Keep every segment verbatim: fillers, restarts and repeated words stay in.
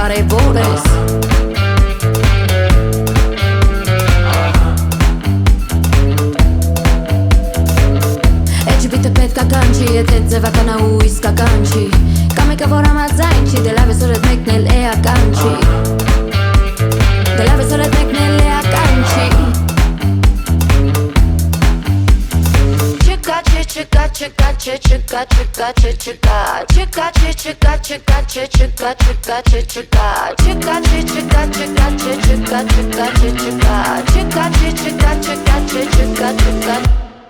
կարևոր ես Էջի բիտը պետք է կանչի, եթե ձևական է ու իսկական չի Կա մեկը որ համաձայն չի, դե լավ ես որ էդ մեկն էլ էական չի Դե լավ ես որ էդ մեկն էլ էական չի Չկա, չէ, չկա, չկա, չէ, չկա, չկա, չէ, չկա Չկա, չէ, չկա, չկա, չէ, չկա, չկա, չէ, չկա Չկա, չէ, չկա, չկա, չէ, չկա, չկա, չէ, չկա Չկա, չէ, չկա, չկա, չէ, չկա, չկա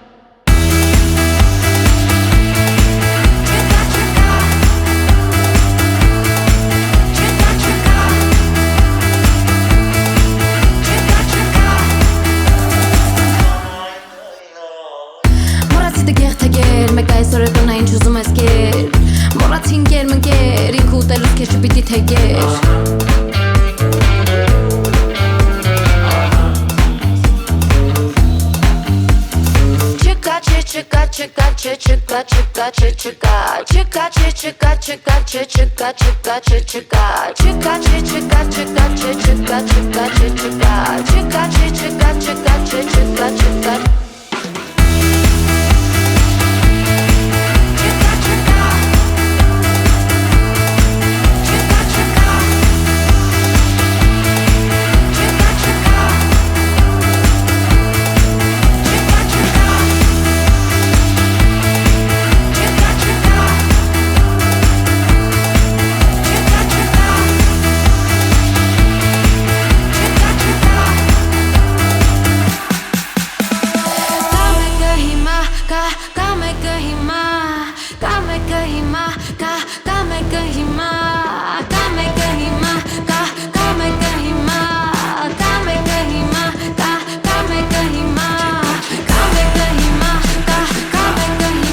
Մեկ այսօր է տոնա ինչ ուզում ես կեր Մորացին կեր մնկեր Ինք ուտելուց կեր չպիտի թեգեր Չկա, չէ, չկա, չկա, չէ, չկա, չկա, չէ, չկա Չկա, չէ, չկա, չկա, չէ, չկա, չկա, չէ, չկա Չկա, չէ, չկա, չկա, չէ, չկա, չկա, չէ, չկա Չկա, չէ, չկա, չկա, չէ, չկա, չկա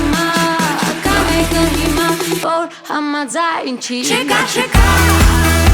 Hamazai in chi. Chika chika.